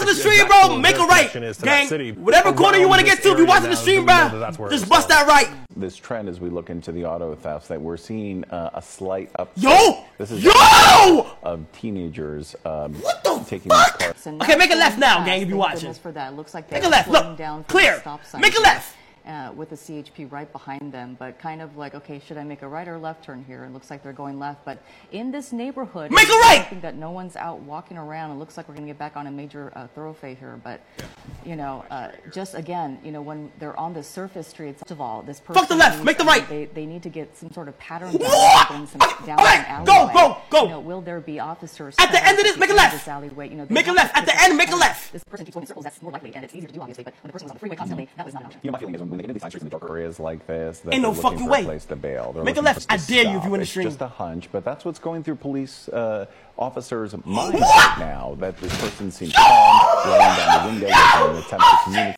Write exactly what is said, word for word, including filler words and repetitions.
the stream, bro, make a right, gang. Whatever corner you want to get to, if you're watching the stream, bro, just bust that right. This trend as we look into the auto thefts that we're seeing uh, a slight uptick. Yo! This is Yo! Of teenagers um, what the taking fuck? these cars. Okay, make a left now, gang, if you're watching. For that. It looks like make a left, look, down clear, make a left. Uh, with the C H P right behind them, but kind of like, okay, should I make a right or left turn here? It looks like they're going left, but in this neighborhood, make a right. I think that no one's out walking around. It looks like we're going to get back on a major uh, thoroughfare here, but you know, uh, just again, you know, when they're on the surface streets, first of all, this person fuck the left, needs, make the right. They, they need to get some sort of pattern down, some down okay, an go, go, go. You know, will there be officers at the end of this? Make a left. This alleyway, you know, make a left at the end. Make a left. This person keeps going in circles. That's more likely, and it's easier to do, obviously. But when the person was on the freeway constantly, that was not an option. You know, my feeling is when they get into these side streets in the darker areas like this, that ain't no they're fucking looking for way. a place to bail. They're make a left. I dare stop. you if you in the it's stream. Just a hunch, but that's what's going through police uh, officers' minds right now. That this person seems calm, rolling down the window, with an attempt to communicate.